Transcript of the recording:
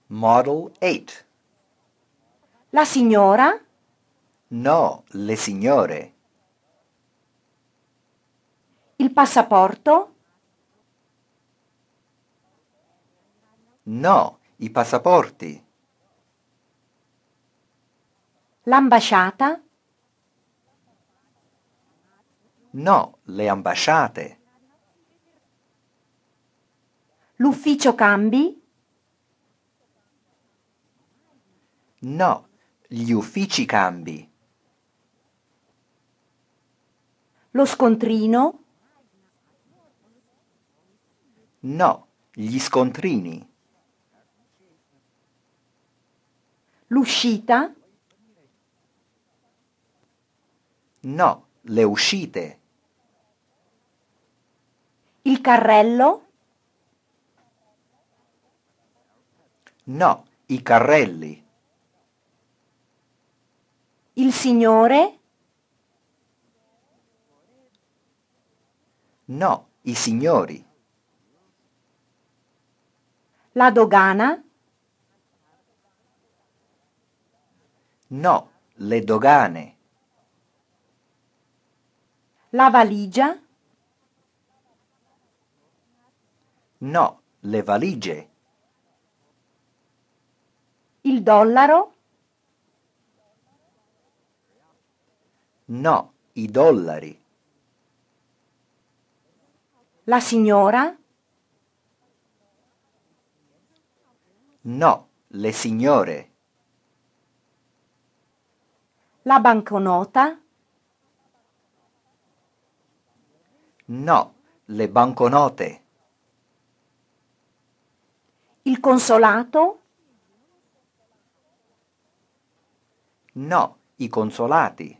Model 8. La signora? No, le signore. Il passaporto? No, i passaporti. L'ambasciata? No, le ambasciate. L'ufficio cambi? No, gli uffici cambi. Lo scontrino? No, gli scontrini. L'uscita? No, le uscite. Il carrello? No, i carrelli. Il signore? No, i signori. La dogana? No, le dogane. La valigia? No, le valigie. Il dollaro? No, i dollari. La signora? No, le signore. La banconota? No, le banconote. Il consolato? No, i consolati.